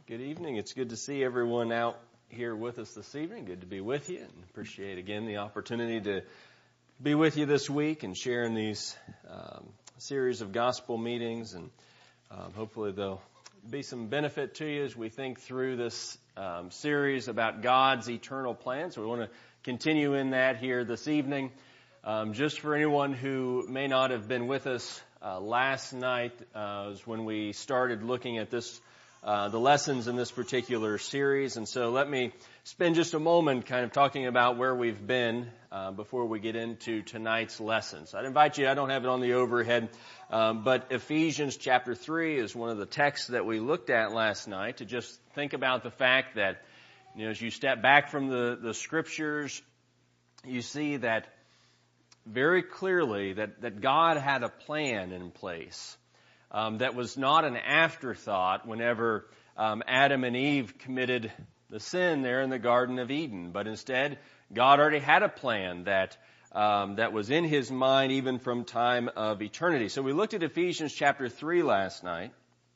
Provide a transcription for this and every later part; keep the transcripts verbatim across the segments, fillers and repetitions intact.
Good evening. It's good to see everyone out here with us this evening. Good to be with you, and appreciate again the opportunity to be with you this week and share in these um, series of gospel meetings, and um, hopefully there'll be some benefit to you as we think through this um, series about God's eternal plan. So we want to continue in that here this evening. Um, just for anyone who may not have been with us uh, last night uh, was when we started looking at this Uh, the lessons in this particular series. And so let me spend just a moment kind of talking about where we've been uh, before we get into tonight's lessons. I'd invite you, I don't have it on the overhead, um, but Ephesians chapter three is one of the texts that we looked at last night, to just think about the fact that, you know, as you step back from the, the scriptures, you see that very clearly that, that God had a plan in place. Um, that was not an afterthought whenever um, Adam and Eve committed the sin there in the Garden of Eden. But instead, God already had a plan that um, that was in His mind even from time of eternity. So we looked at Ephesians chapter three last night,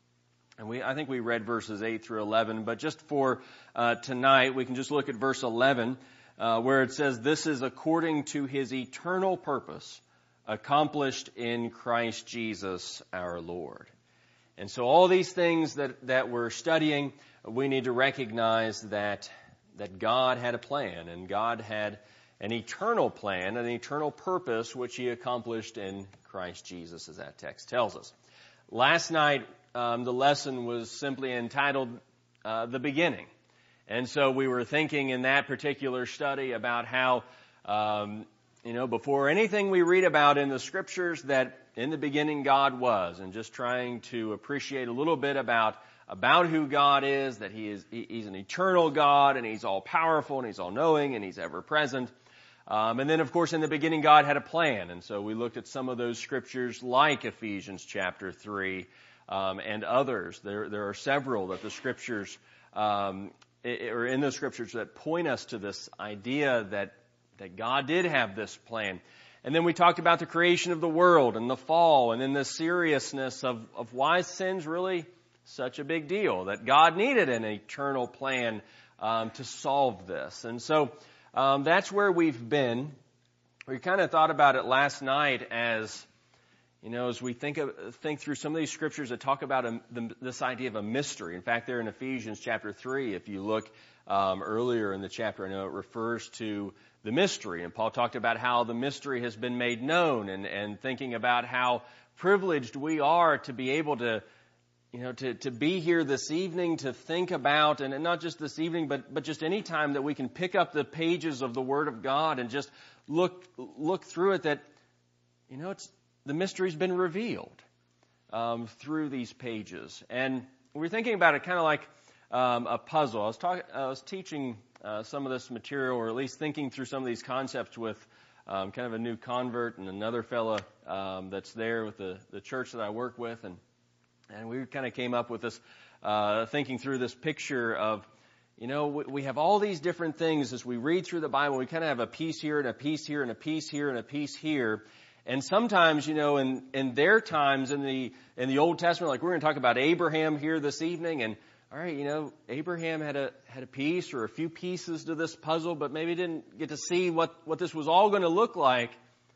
and we I think we read verses eight through eleven. But just for uh, tonight, we can just look at verse eleven, uh, where it says, "This is according to His eternal purpose, accomplished in Christ Jesus our Lord." And so all these things that, that we're studying, we need to recognize that that God had a plan, and God had an eternal plan, an eternal purpose, which He accomplished in Christ Jesus, as that text tells us. Last night, um, the lesson was simply entitled uh, The Beginning. And so we were thinking in that particular study about how um, You know, before anything we read about in the scriptures, that in the beginning God was, and just trying to appreciate a little bit about about who God is, that He is He's an eternal God, and He's all powerful, and He's all knowing, and He's ever present. Um, and then, of course, in the beginning God had a plan, and so we looked at some of those scriptures, like Ephesians chapter three um, and others. There there are several that the scriptures um, or in the scriptures that point us to this idea that. that God did have this plan. And then we talked about the creation of the world and the fall, and then the seriousness of, of why sin's really such a big deal, that God needed an eternal plan um, to solve this. And so um, that's where we've been. We kind of thought about it last night as, you know, as we think of, think through some of these scriptures that talk about a, the, this idea of a mystery. In fact, there in Ephesians chapter three, if you look um, earlier in the chapter, I know it refers to the mystery. And Paul talked about how the mystery has been made known, and, and thinking about how privileged we are to be able to, you know, to, to be here this evening to think about, and not just this evening, but, but just any time that we can pick up the pages of the Word of God and just look, look through it, that, you know, it's, the mystery's been revealed um, through these pages. And we're thinking about it kind of like um, a puzzle. I was talking, I was teaching Uh, some of this material, or at least thinking through some of these concepts with um, kind of a new convert and another fella um, that's there with the, the church that I work with. And, and we kind of came up with this, uh, thinking through this picture of, you know, we, we have all these different things as we read through the Bible. We kind of have a piece here and a piece here and a piece here and a piece here. And sometimes, you know, in, in their times in the, in the Old Testament, like we're going to talk about Abraham here this evening, and all right, you know, Abraham had a had a piece or a few pieces to this puzzle, but maybe didn't get to see what, what this was all going to look like.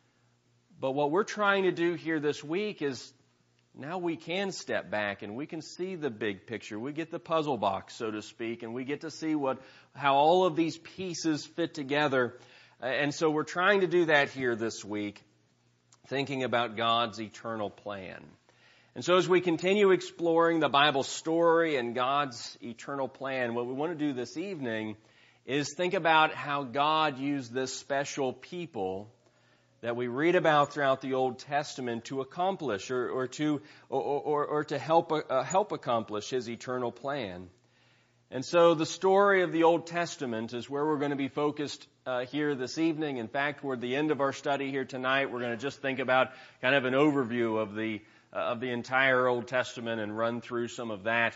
But what we're trying to do here this week is now we can step back and we can see the big picture. We get the puzzle box, so to speak, and we get to see what how all of these pieces fit together. And so we're trying to do that here this week, thinking about God's eternal plan. And so as we continue exploring the Bible story and God's eternal plan, what we want to do this evening is think about how God used this special people that we read about throughout the Old Testament to accomplish or, or to or, or, or to help uh, help accomplish His eternal plan. And so the story of the Old Testament is where we're going to be focused uh, here this evening. In fact, toward the end of our study here tonight, we're going to just think about kind of an overview of the of the entire Old Testament and run through some of that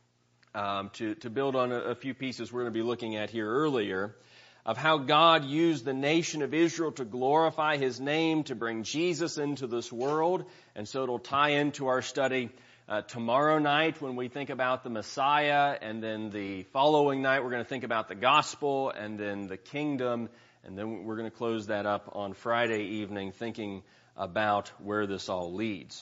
um, to, to build on a, a few pieces we're going to be looking at here earlier of how God used the nation of Israel to glorify His name, to bring Jesus into this world. And so it'll tie into our study uh, tomorrow night when we think about the Messiah, and then the following night we're going to think about the gospel and then the kingdom, and then we're going to close that up on Friday evening thinking about where this all leads.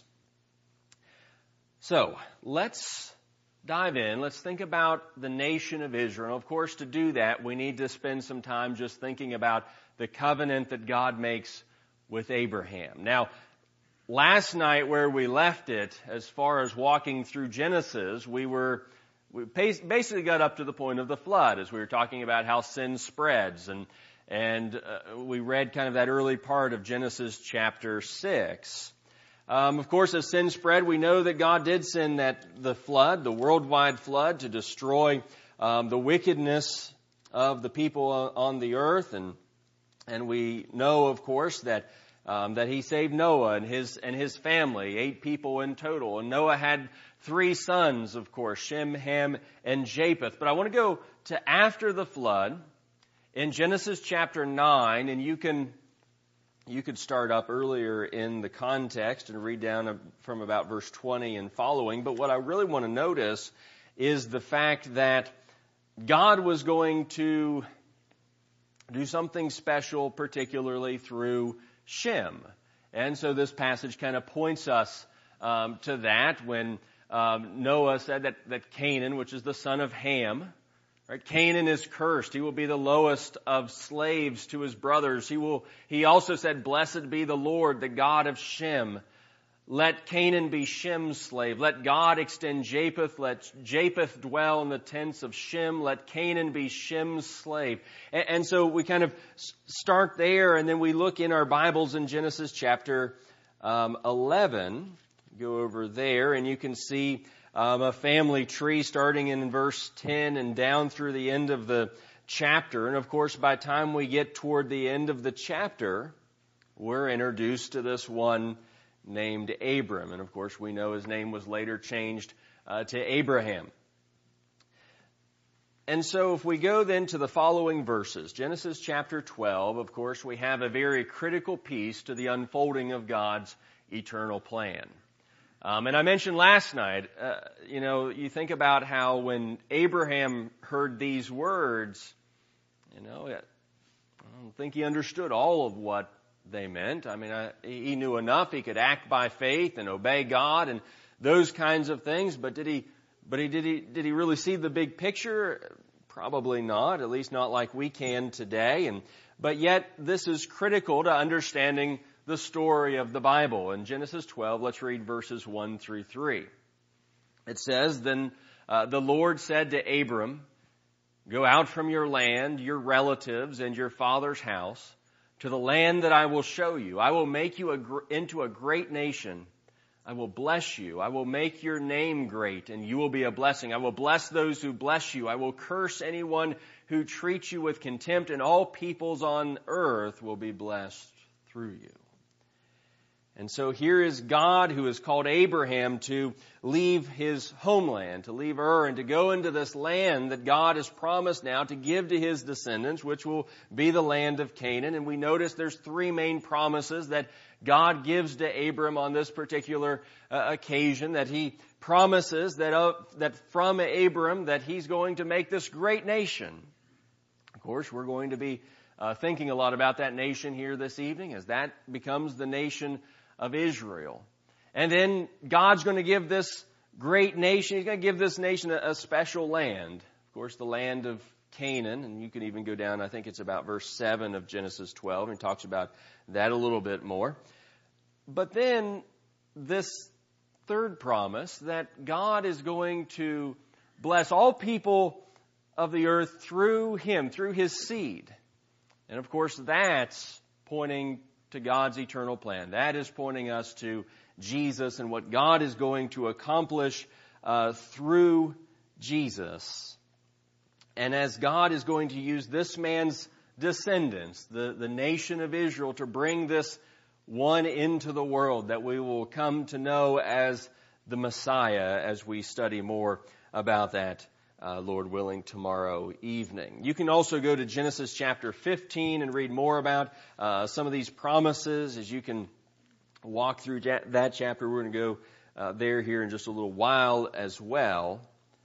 So, let's dive in. Let's think about the nation of Israel. Of course, to do that, we need to spend some time just thinking about the covenant that God makes with Abraham. Now, last night where we left it, as far as walking through Genesis, we were we basically got up to the point of the flood as we were talking about how sin spreads, and and uh, we read kind of that early part of Genesis chapter six. Um, of course, as sin spread, we know that God did send that the flood, the worldwide flood, to destroy um, the wickedness of the people on the earth, and and we know, of course, that um, that He saved Noah and his and his family, eight people in total, and Noah had three sons, of course, Shem, Ham, and Japheth. But I want to go to after the flood in Genesis chapter nine, and you can. You could start up earlier in the context and read down from about verse twenty and following. But what I really want to notice is the fact that God was going to do something special, particularly through Shem. And so this passage kind of points us um, to that when um, Noah said that, that Canaan, which is the son of Ham, right? Canaan is cursed. He will be the lowest of slaves to his brothers. He will. He also said, "Blessed be the Lord, the God of Shem. Let Canaan be Shem's slave. Let God extend Japheth. Let Japheth dwell in the tents of Shem. Let Canaan be Shem's slave." And, and so we kind of start there, and then we look in our Bibles in Genesis chapter um, eleven. Go over there, and you can see Um, a family tree starting in verse ten and down through the end of the chapter. And of course, by the time we get toward the end of the chapter, we're introduced to this one named Abram. And of course, we know his name was later changed uh, to Abraham. And so if we go then to the following verses, Genesis chapter twelve, of course, we have a very critical piece to the unfolding of God's eternal plan. Um, and I mentioned last night, uh, you know, you think about how when Abraham heard these words, you know, I don't think he understood all of what they meant. I mean, I, he knew enough. He could act by faith and obey God and those kinds of things. But did he? But he did he? Did he really see the big picture? Probably not. At least not like we can today. And but yet, this is critical to understanding the story of the Bible. In Genesis twelve, let's read verses one through three. It says, Then uh, the Lord said to Abram, "Go out from your land, your relatives, and your father's house, to the land that I will show you. I will make you a gr- into a great nation. I will bless you. I will make your name great, and you will be a blessing. I will bless those who bless you. I will curse anyone who treats you with contempt, and all peoples on earth will be blessed through you." And so here is God who has called Abraham to leave his homeland, to leave Ur, and to go into this land that God has promised now to give to his descendants, which will be the land of Canaan. And we notice there's three main promises that God gives to Abram on this particular uh, occasion, that he promises that, uh, that from Abram that he's going to make this great nation. Of course, we're going to be uh, thinking a lot about that nation here this evening as that becomes the nation of Israel. And then God's going to give this great nation, He's going to give this nation a, a special land. Of course, the land of Canaan, and you can even go down, I think it's about verse seven of Genesis twelve, and he talks about that a little bit more. But then this third promise that God is going to bless all people of the earth through him, through his seed. And of course, that's pointing to God's eternal plan. That is pointing us to Jesus and what God is going to accomplish uh, through Jesus. And as God is going to use this man's descendants, the, the nation of Israel, to bring this one into the world that we will come to know as the Messiah as we study more about that, uh, Lord willing, tomorrow evening. You can also go to Genesis chapter fifteen and read more about uh, some of these promises as you can walk through that chapter. We're going to go uh, there here in just a little while as well.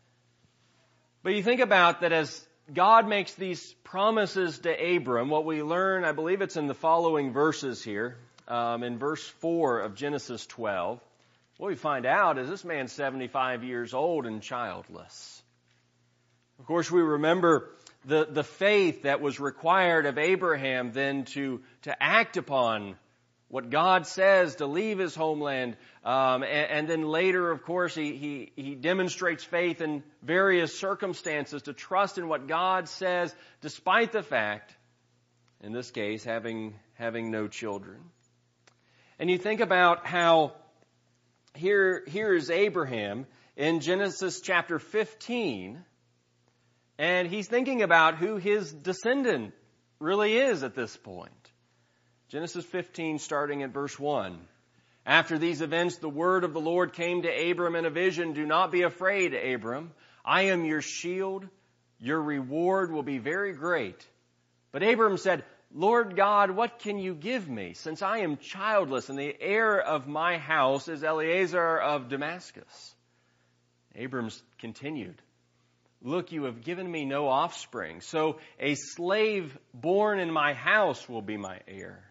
But you think about that as God makes these promises to Abram, what we learn, I believe it's in the following verses here, um, in verse four of Genesis twelve, what we find out is this man's seventy-five years old and childless. Of course, we remember the, the faith that was required of Abraham then to, to act upon what God says, to leave his homeland. Um, and, and then later, of course, he, he, he demonstrates faith in various circumstances to trust in what God says, despite the fact, in this case, having, having no children. And you think about how here, here is Abraham in Genesis chapter fifteen, and he's thinking about who his descendant really is at this point. Genesis fifteen, starting at verse one. After these events, the word of the Lord came to Abram in a vision. Do not be afraid, Abram. I am your shield. Your reward will be very great. But Abram said, Lord God, what can you give me, since I am childless, and the heir of my house is Eliezer of Damascus? Abram continued, look, you have given me no offspring, so a slave born in my house will be my heir.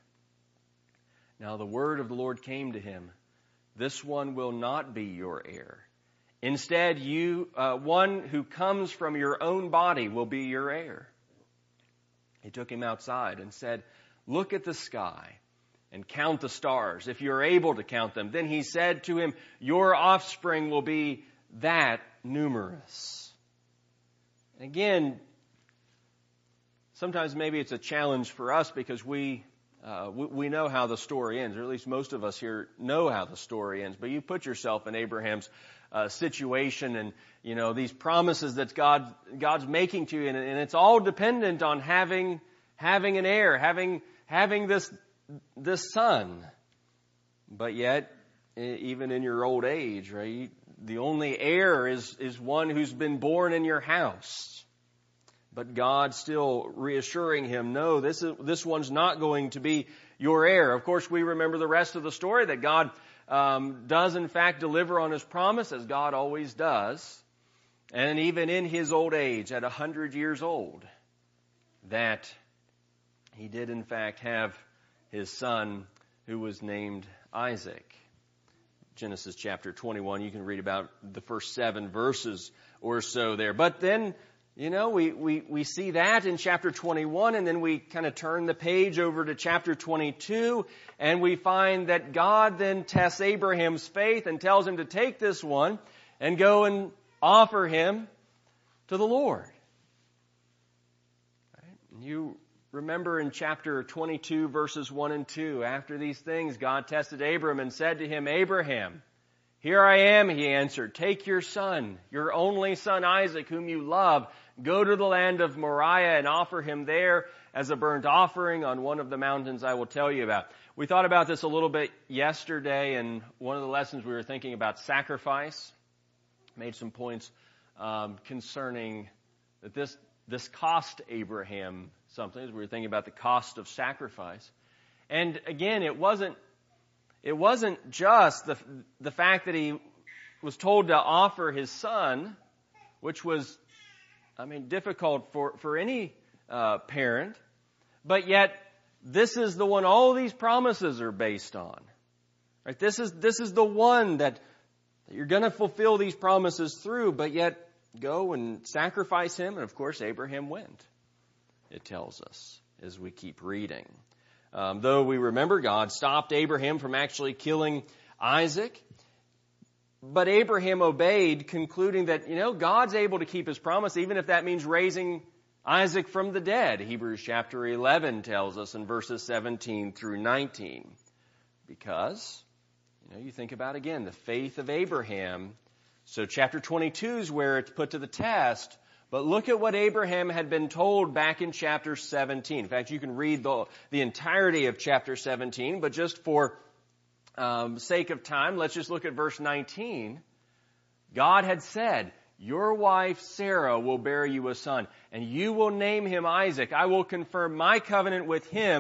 Now the word of the Lord came to him, this one will not be your heir. Instead, you, uh, one who comes from your own body will be your heir. He took him outside and said, look at the sky and count the stars, if you're able to count them. Then he said to him, your offspring will be that numerous. Again, sometimes maybe it's a challenge for us because we, uh, we we know how the story ends, or at least most of us here know how the story ends. But you put yourself in Abraham's uh, situation, and you know these promises that God God's making to you, and, and it's all dependent on having having an heir, having having this this son. But yet, even in your old age, right? The only heir is, is one who's been born in your house. But God still reassuring him, no, this is, this one's not going to be your heir. Of course, we remember the rest of the story that God um, does in fact deliver on his promise, as God always does. And even in his old age, at a hundred years old, that he did in fact have his son who was named Isaac. Genesis chapter twenty-one, you can read about the first seven verses or so there. But then, you know, we, we, we see that in chapter twenty-one, and then we kind of turn the page over to chapter twenty-two, and we find that God then tests Abraham's faith and tells him to take this one and go and offer him to the Lord. Right? And you remember in chapter twenty-two, verses one and two, after these things, God tested Abram and said to him, Abraham, here I am, he answered. Take your son, your only son Isaac, whom you love, go to the land of Moriah and offer him there as a burnt offering on one of the mountains I will tell you about. We thought about this a little bit yesterday, and one of the lessons we were thinking about sacrifice. Made some points um, concerning that this this cost Abraham something, as we were thinking about the cost of sacrifice. And again, it wasn't it wasn't just the the fact that he was told to offer his son, which was, I mean, difficult for, for any uh, parent, but yet this is the one all these promises are based on. Right? This is this is the one that, that you're going to fulfill these promises through, but yet go and sacrifice him. And of course, Abraham went. It tells us as we keep reading. Um, though we remember God stopped Abraham from actually killing Isaac, but Abraham obeyed, concluding that, you know, God's able to keep his promise, even if that means raising Isaac from the dead. Hebrews chapter eleven tells us in verses seventeen through nineteen. Because, you know, you think about again the faith of Abraham. So chapter twenty-two is where it's put to the test. But look at what Abraham had been told back in chapter seventeen. In fact, you can read the, the entirety of chapter seventeen, but just for um, sake of time, let's just look at verse nineteen. God had said, your wife Sarah will bear you a son, and you will name him Isaac. I will confirm my covenant with him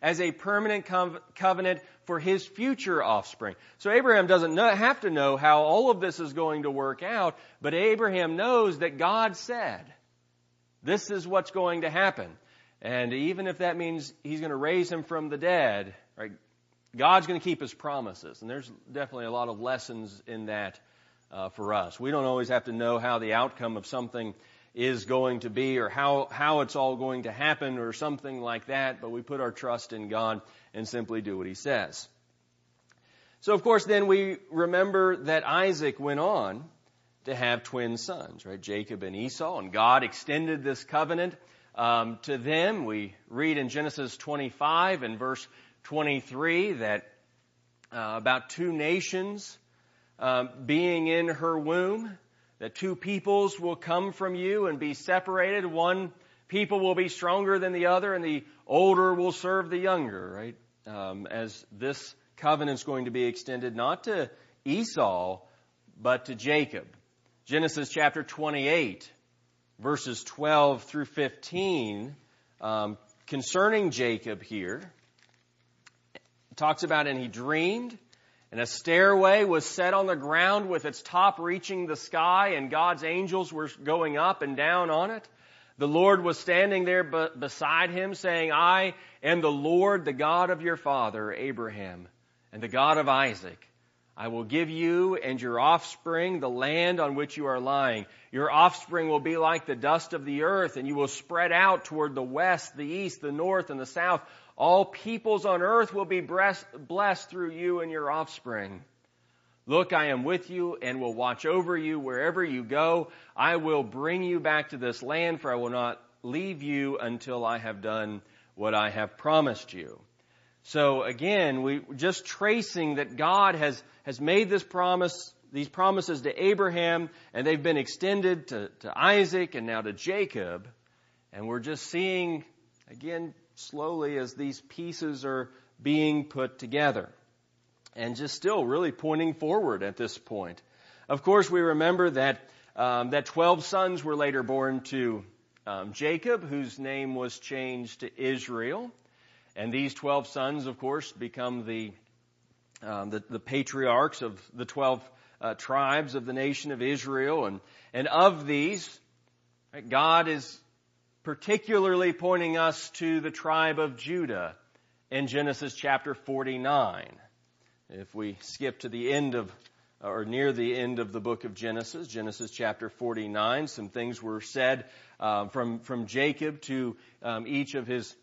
as a permanent co- covenant for his future offspring. So Abraham doesn't know, have to know how all of this is going to work out, but Abraham knows that God said, this is what's going to happen. And even if that means he's going to raise him from the dead, right, God's going to keep his promises. And there's definitely a lot of lessons in that uh, for us. We don't always have to know how the outcome of something is going to be or how, how it's all going to happen or something like that, but we put our trust in God and simply do what he says. So, of course, then we remember that Isaac went on to have twin sons, right? Jacob and Esau, and God extended this covenant um, to them. We read in Genesis twenty-five and verse twenty-three that uh, about two nations um, being in her womb, that two peoples will come from you and be separated. One people will be stronger than the other, and the older will serve the younger, right? Um, as this covenant's going to be extended not to Esau, but to Jacob. Genesis chapter twenty-eight, verses twelve through fifteen, um, concerning Jacob here, it talks about, and he dreamed, and a stairway was set on the ground with its top reaching the sky, and God's angels were going up and down on it. The Lord was standing there b- beside him, saying, I am the Lord, the God of your father, Abraham, and the God of Isaac. I will give you and your offspring the land on which you are lying. Your offspring will be like the dust of the earth, and you will spread out toward the west, the east, the north, and the south. All peoples on earth will be blessed through you and your offspring. Look, I am with you and will watch over you wherever you go. I will bring you back to this land, for I will not leave you until I have done what I have promised you. So again, we just tracing that God has, has made this promise, these promises to Abraham, and they've been extended to, to Isaac and now to Jacob. And we're just seeing, again, slowly as these pieces are being put together. And just still really pointing forward at this point. Of course, we remember that um, that twelve sons were later born to um, Jacob, whose name was changed to Israel. And these twelve sons, of course, become the um, the, the patriarchs of the twelve uh, tribes of the nation of Israel. And, and of these, right, God is particularly pointing us to the tribe of Judah in Genesis chapter forty-nine. If we skip to the end of, or near the end of the book of Genesis, Genesis chapter forty-nine, some things were said uh, from, from Jacob to um, each of his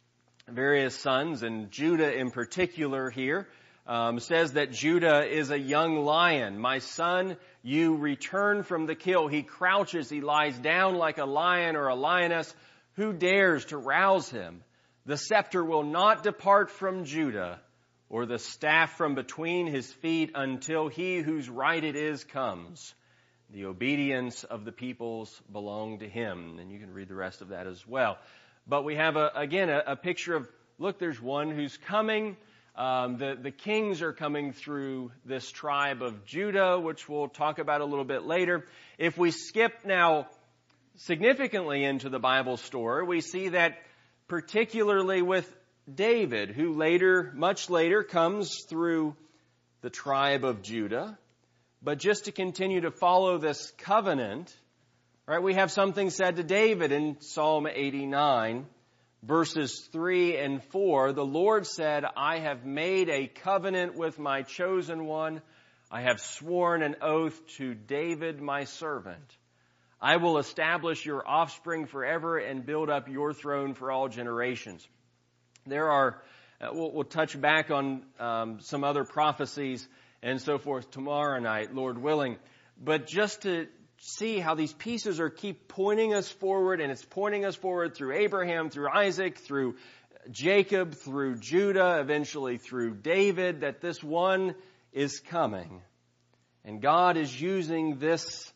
various sons, and Judah in particular here um, says that Judah is a young lion. My son, you return from the kill. He crouches, he lies down like a lion or a lioness. Who dares to rouse him? The scepter will not depart from Judah, or the staff from between his feet, until he whose right it is comes. The obedience of the peoples belong to him. And you can read the rest of that as well. But we have, a, again, a, a picture of, look, there's one who's coming. Um, the, the kings are coming through this tribe of Judah, which we'll talk about a little bit later. If we skip now significantly into the Bible story, we see that particularly with David, who later, much later, comes through the tribe of Judah. But just to continue to follow this covenant, right, we have something said to David in Psalm eighty-nine, verses three and four. The Lord said, I have made a covenant with my chosen one. I have sworn an oath to David, my servant. I will establish your offspring forever and build up your throne for all generations. There are, uh, we'll, we'll touch back on um, some other prophecies and so forth tomorrow night, Lord willing. But just to see how these pieces are keep pointing us forward, and it's pointing us forward through Abraham, through Isaac, through Jacob, through Judah, eventually through David, that this one is coming. And God is using this,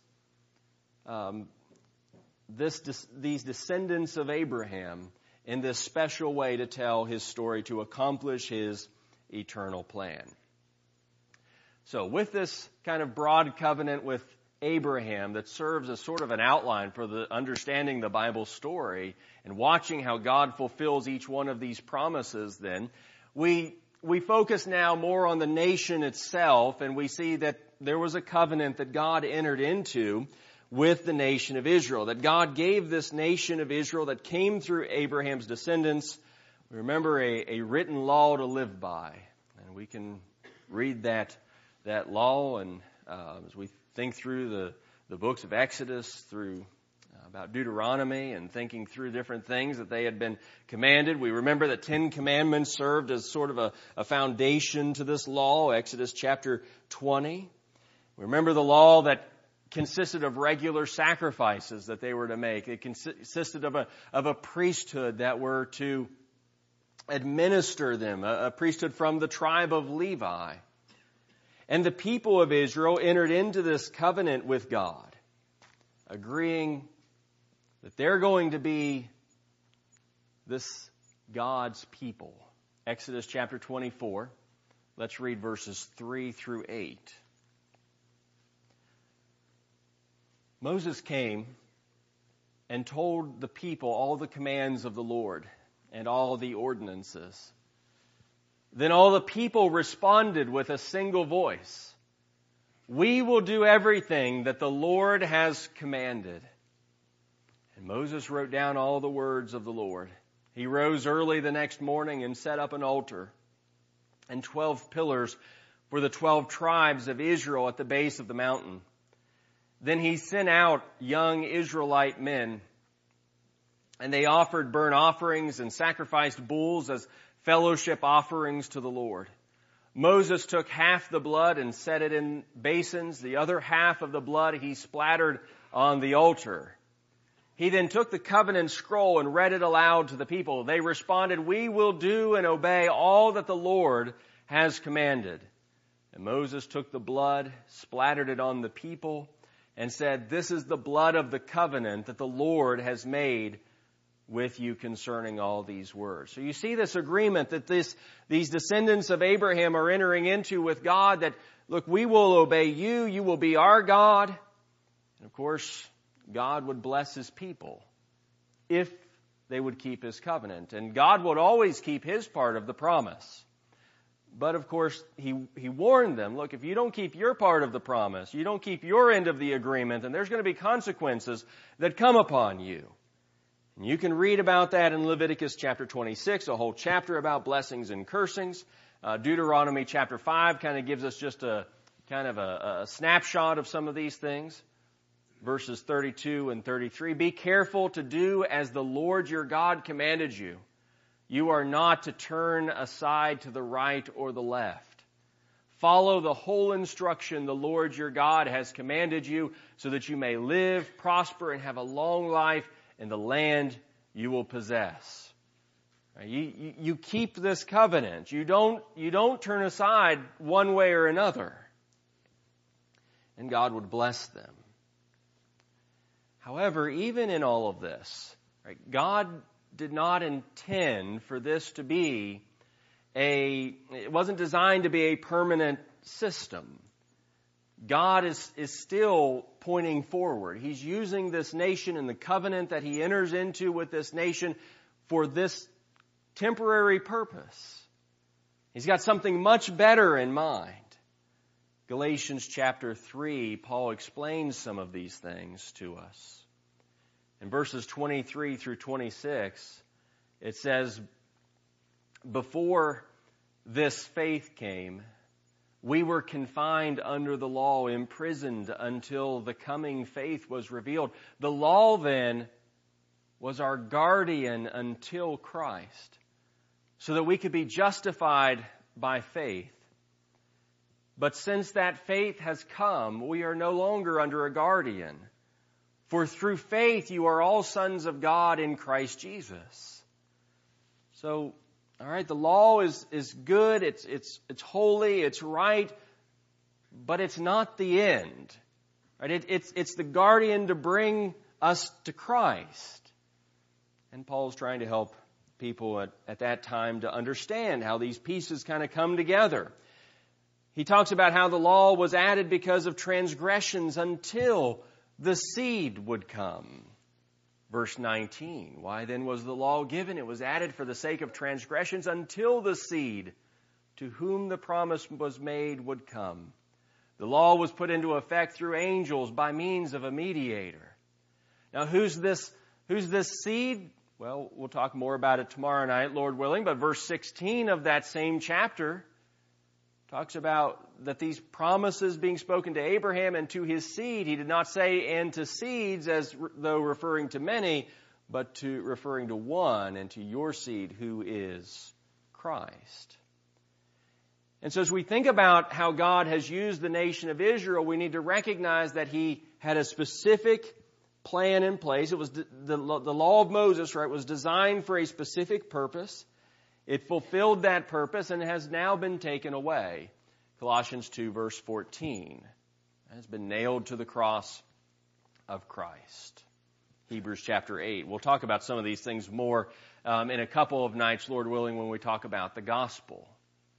um, this these descendants of Abraham in this special way to tell his story, to accomplish his eternal plan. So with this kind of broad covenant with Abraham that serves as sort of an outline for the understanding the Bible story and watching how God fulfills each one of these promises, then we we focus now more on the nation itself, and we see that there was a covenant that God entered into with the nation of Israel, that God gave this nation of Israel that came through Abraham's descendants, we remember, a, a written law to live by. And we can read that that law and uh, as we think through the, the books of Exodus, through uh, about Deuteronomy, and thinking through different things that they had been commanded. We remember that Ten Commandments served as sort of a, a foundation to this law, Exodus chapter twenty. We remember the law that consisted of regular sacrifices that they were to make. It consisted of a, of a priesthood that were to administer them, a, a priesthood from the tribe of Levi. And the people of Israel entered into this covenant with God, agreeing that they're going to be this God's people. Exodus chapter twenty-four. Let's read verses three through eight. Moses came and told the people all the commands of the Lord and all the ordinances. Then all the people responded with a single voice, "We will do everything that the Lord has commanded." And Moses wrote down all the words of the Lord. He rose early the next morning and set up an altar and twelve pillars for the twelve tribes of Israel at the base of the mountain. Then he sent out young Israelite men, and they offered burnt offerings and sacrificed bulls as fellowship offerings to the Lord. Moses took half the blood and set it in basins. The other half of the blood he splattered on the altar. He then took the covenant scroll and read it aloud to the people. They responded, "We will do and obey all that the Lord has commanded." And Moses took the blood, splattered it on the people, and said, "This is the blood of the covenant that the Lord has made with you concerning all these words." So you see this agreement that this, these descendants of Abraham are entering into with God, that, look, we will obey you, you will be our God. And of course, God would bless his people if they would keep his covenant. And God would always keep his part of the promise. But of course, he, he warned them, look, if you don't keep your part of the promise, you don't keep your end of the agreement, then there's going to be consequences that come upon you. And you can read about that in Leviticus chapter twenty-six, a whole chapter about blessings and cursings. Uh, Deuteronomy chapter five kind of gives us just a kind of a, a snapshot of some of these things. Verses thirty-two and thirty-three, "Be careful to do as the Lord your God commanded you. You are not to turn aside to the right or the left. Follow the whole instruction the Lord your God has commanded you, so that you may live, prosper, and have a long life in the land you will possess." You, you, you keep this covenant. You don't, you don't turn aside one way or another. And God would bless them. However, even in all of this, right, God did not intend for this to be a, it wasn't designed to be a permanent system. God is, is still pointing forward. He's using this nation and the covenant that he enters into with this nation for this temporary purpose. He's got something much better in mind. Galatians chapter three, Paul explains some of these things to us. In verses twenty-three through twenty-six, it says, "Before this faith came, we were confined under the law, imprisoned until the coming faith was revealed. The law then was our guardian until Christ, so that we could be justified by faith. But since that faith has come, we are no longer under a guardian. For through faith you are all sons of God in Christ Jesus." So, all right, the law is, is good, it's, it's, it's holy, it's right, but it's not the end. Right? It, it's, it's the guardian to bring us to Christ. And Paul's trying to help people at, at that time to understand how these pieces kind of come together. He talks about how the law was added because of transgressions until the seed would come. Verse nineteen, why then was the law given? It was added for the sake of transgressions until the seed, to whom the promise was made, would come. The law was put into effect through angels by means of a mediator. Now, who's this, who's this seed? Well, we'll talk more about it tomorrow night, Lord willing, but verse sixteen of that same chapter talks about that these promises being spoken to Abraham and to his seed. He did not say and to seeds as though referring to many, but to referring to one, and to your seed, who is Christ. And so as we think about how God has used the nation of Israel, we need to recognize that He had a specific plan in place. It was the, the, the law of Moses, right, was designed for a specific purpose. It fulfilled that purpose and has now been taken away. Colossians two, verse fourteen. It has been nailed to the cross of Christ. Hebrews chapter eight. We'll talk about some of these things more um, in a couple of nights, Lord willing, when we talk about the gospel.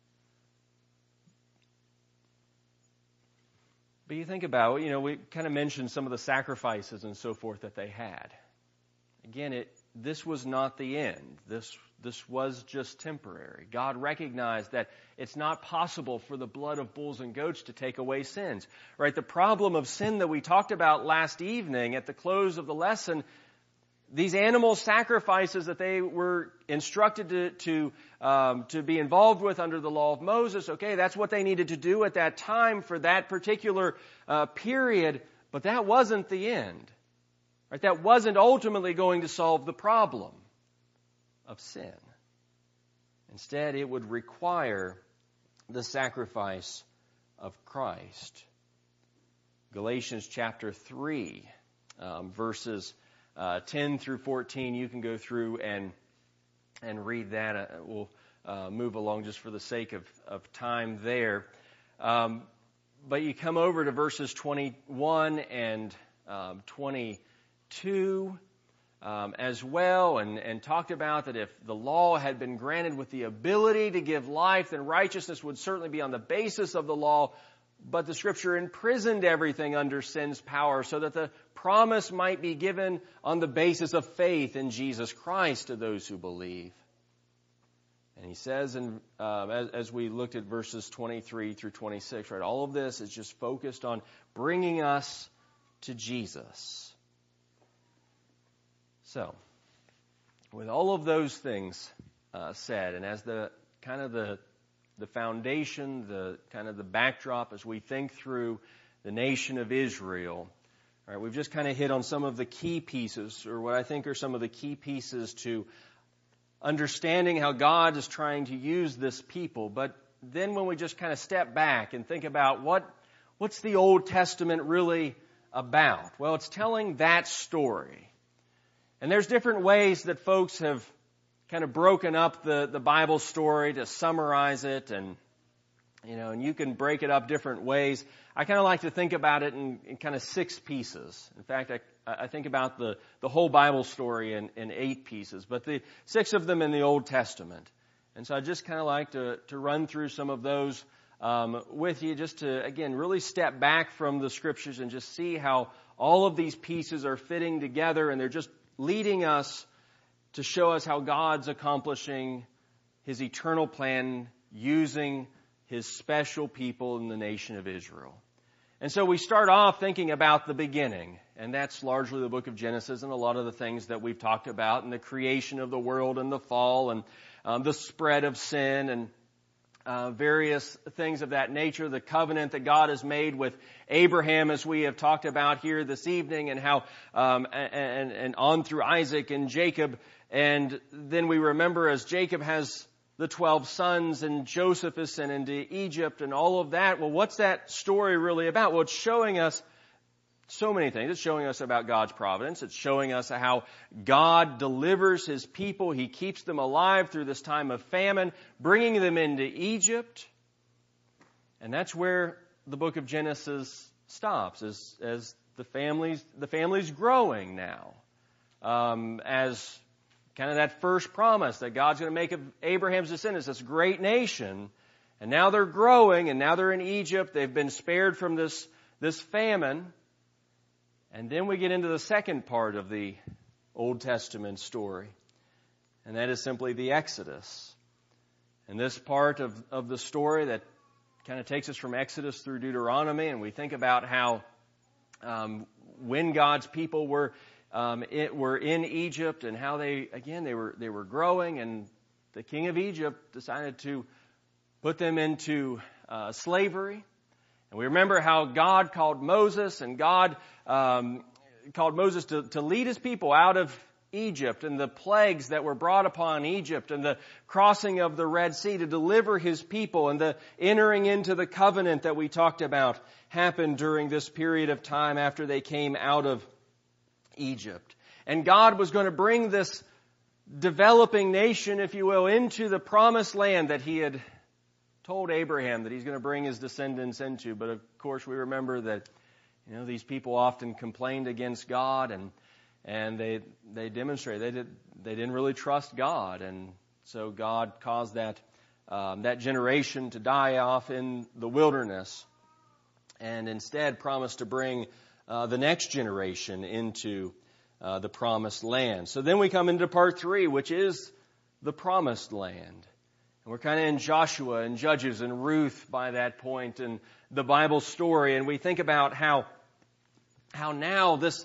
But you think about, you know, we kind of mentioned some of the sacrifices and so forth that they had. Again, it this was not the end. This this was just temporary. God recognized that it's not possible for the blood of bulls and goats to take away sins. Right? The problem of sin that we talked about last evening at the close of the lesson, these animal sacrifices that they were instructed to to, um, to be involved with under the law of Moses, okay, that's what they needed to do at that time for that particular uh, period, but that wasn't the end. Right? That wasn't ultimately going to solve the problem of sin. Instead, it would require the sacrifice of Christ. Galatians chapter three, um, verses uh, ten through fourteen, you can go through and and read that. Uh, we'll uh, move along just for the sake of, of time there. Um, but you come over to verses twenty-one and um, twenty-two um, as well, and, and talked about that if the law had been granted with the ability to give life, then righteousness would certainly be on the basis of the law. But the Scripture imprisoned everything under sin's power so that the promise might be given on the basis of faith in Jesus Christ to those who believe. And he says, in, uh, as, as we looked at verses twenty-three through twenty-six, right, all of this is just focused on bringing us to Jesus. So, with all of those things uh, said, and as the kind of the the foundation, the kind of the backdrop as we think through the nation of Israel, all right, we've just kind of hit on some of the key pieces, or what I think are some of the key pieces to understanding how God is trying to use this people. But then when we just kind of step back and think about what what's the Old Testament really about? Well, it's telling that story. And there's different ways that folks have kind of broken up the, the Bible story to summarize it, and you know, and you can break it up different ways. I kind of like to think about it in, in kind of six pieces. In fact, I, I think about the, the whole Bible story in, in eight pieces, but the six of them in the Old Testament. And so I just kind of like to, to run through some of those um, with you, just to, again, really step back from the Scriptures and just see how all of these pieces are fitting together, and they're just leading us to show us how God's accomplishing His eternal plan using His special people in the nation of Israel. And so we start off thinking about the beginning, and that's largely the book of Genesis and a lot of the things that we've talked about, and the creation of the world and the fall and um, the spread of sin and uh, various things of that nature, the covenant that God has made with Abraham, as we have talked about here this evening, and how um, and, and on through Isaac and Jacob. And then we remember as Jacob has the twelve sons and Joseph is sent into Egypt and all of that. Well, what's that story really about? Well, it's showing us so many things. It's showing us about God's providence. It's showing us how God delivers His people. He keeps them alive through this time of famine, bringing them into Egypt. And that's where the book of Genesis stops, as, as the family's, the family's growing now. Um, as kind of that first promise that God's going to make of Abraham's descendants, this great nation. And now they're growing, and now they're in Egypt. They've been spared from this, this famine. And then we get into the second part of the Old Testament story. And that is simply the Exodus. And this part of, of the story that kind of takes us from Exodus through Deuteronomy, and we think about how um, when God's people were um, it, were in Egypt, and how they again they were they were growing, and the king of Egypt decided to put them into uh, slavery. And we remember how God called Moses, and God um, called Moses to, to lead his people out of Egypt, and the plagues that were brought upon Egypt, and the crossing of the Red Sea to deliver his people, and the entering into the covenant that we talked about happened during this period of time after they came out of Egypt. And God was going to bring this developing nation, if you will, into the promised land that he had told Abraham that he's going to bring his descendants into. But of course we remember that, you know, these people often complained against God, and And they they demonstrated they did they didn't really trust God, and so God caused that um, that generation to die off in the wilderness, and instead promised to bring uh, the next generation into uh, the promised land. So then we come into part three, which is the promised land, and we're kind of in Joshua and Judges and Ruth by that point in the Bible story, and we think about how how now this.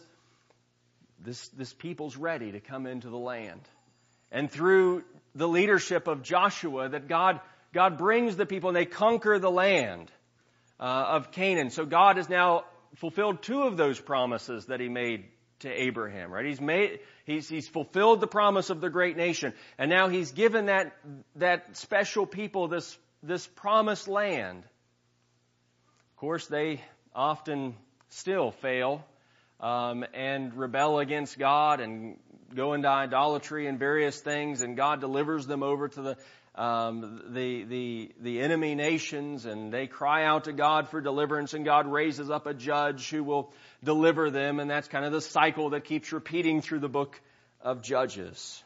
This, this people's ready to come into the land. And through the leadership of Joshua, that God, God brings the people and they conquer the land uh, of Canaan. So God has now fulfilled two of those promises that he made to Abraham, right? He's made, he's, he's fulfilled the promise of the great nation. And now he's given that, that special people this, this promised land. Of course, they often still fail Um, and rebel against God and go into idolatry and various things, and God delivers them over to the um, the the the enemy nations, and they cry out to God for deliverance, and God raises up a judge who will deliver them, and that's kind of the cycle that keeps repeating through the book of Judges.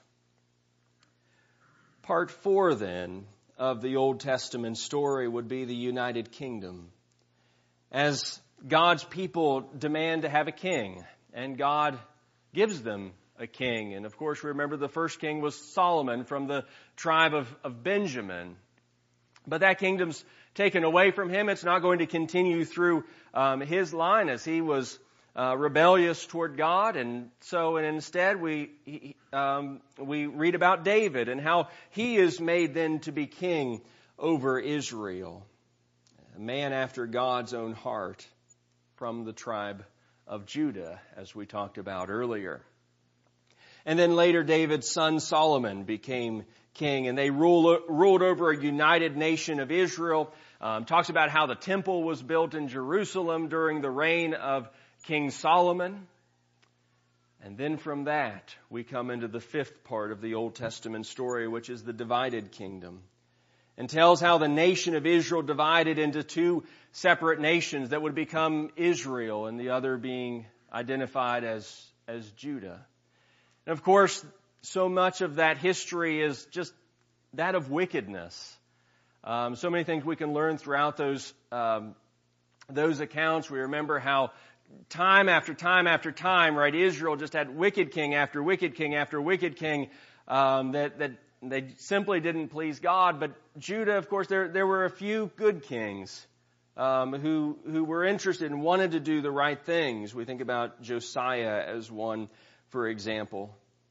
Part four, then, of the Old Testament story would be the United Kingdom. As God's people demand to have a king, and God gives them a king. And of course, remember the first king was Solomon from the tribe of, of Benjamin. But that kingdom's taken away from him. It's not going to continue through um, his line, as he was uh, rebellious toward God. And so and instead we um, we read about David and how he is made then to be king over Israel. A man after God's own heart, from the tribe of Judah, as we talked about earlier. And then later David's son Solomon became king, and they ruled, ruled over a united nation of Israel. Um, talks about how the temple was built in Jerusalem during the reign of King Solomon. And then from that, we come into the fifth part of the Old Testament story, which is the divided kingdom, and tells how the nation of Israel divided into two separate nations that would become Israel, and the other being identified as, as Judah. And of course, so much of that history is just that of wickedness. Um, so many things we can learn throughout those um, those accounts. We remember how time after time after time, right, Israel just had wicked king after wicked king after wicked king um, that that they simply didn't please God. But Judah, of course, there there were a few good kings um, who who were interested and wanted to do the right things. We think about Josiah as one, for example.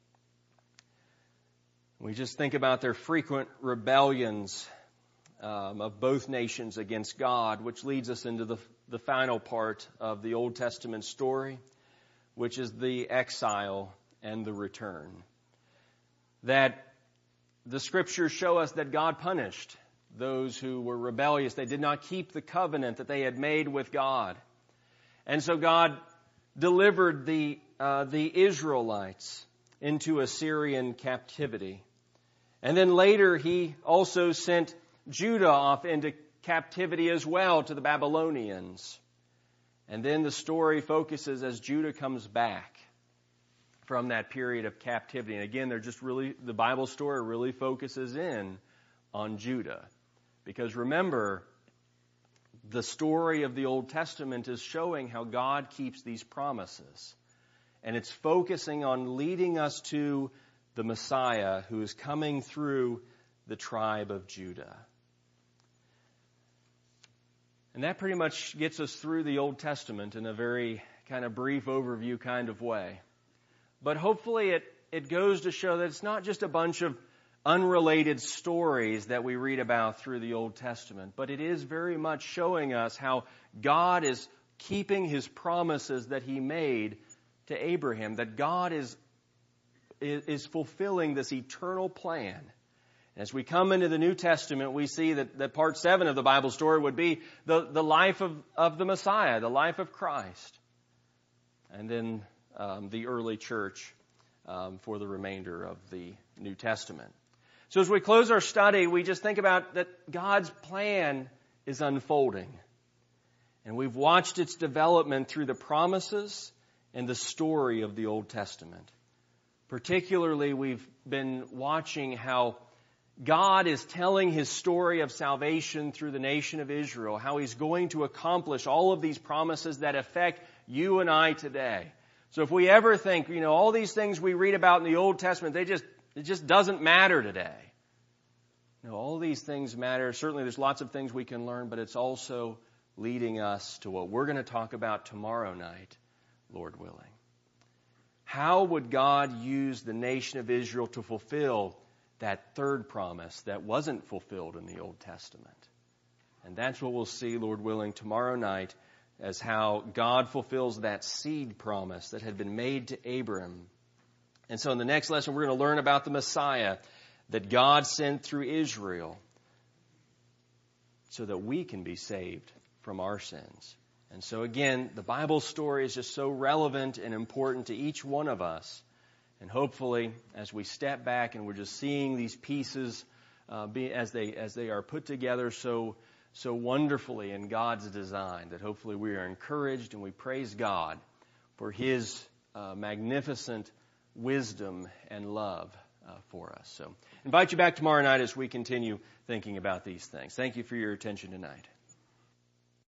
We just think about their frequent rebellions um, of both nations against God, which leads us into the the final part of the Old Testament story, which is the exile and the return. That the Scriptures show us that God punished those who were rebellious. They did not keep the covenant that they had made with God. And so God delivered the uh, the Israelites into Assyrian captivity. And then later he also sent Judah off into captivity as well to the Babylonians. And then the story focuses as Judah comes back from that period of captivity. And again, they're just really, the Bible story really focuses in on Judah. Because remember, the story of the Old Testament is showing how God keeps these promises. And it's focusing on leading us to the Messiah who is coming through the tribe of Judah. And that pretty much gets us through the Old Testament in a very kind of brief overview kind of way. But hopefully it, it goes to show that it's not just a bunch of unrelated stories that we read about through the Old Testament, but it is very much showing us how God is keeping His promises that He made to Abraham, that God is, is, is fulfilling this eternal plan. As we come into the New Testament, we see that, that part seven of the Bible story would be the, the life of, of the Messiah, the life of Christ. And then um, the early church um, for the remainder of the New Testament. So as we close our study, we just think about that God's plan is unfolding. And we've watched its development through the promises and the story of the Old Testament. Particularly, we've been watching how God is telling His story of salvation through the nation of Israel, how He's going to accomplish all of these promises that affect you and I today. So if we ever think, you know, all these things we read about in the Old Testament, they just, it just doesn't matter today. No, all these things matter. Certainly there's lots of things we can learn, but it's also leading us to what we're going to talk about tomorrow night, Lord willing. How would God use the nation of Israel to fulfill that third promise that wasn't fulfilled in the Old Testament? And that's what we'll see, Lord willing, tomorrow night, as how God fulfills that seed promise that had been made to Abram. And so in the next lesson, we're going to learn about the Messiah that God sent through Israel so that we can be saved from our sins. And so again, the Bible story is just so relevant and important to each one of us. And hopefully, as we step back and we're just seeing these pieces uh, be, as they as they are put together so so wonderfully in God's design, that hopefully we are encouraged and we praise God for His uh, magnificent wisdom and love uh, for us. So, invite you back tomorrow night as we continue thinking about these things. Thank you for your attention tonight.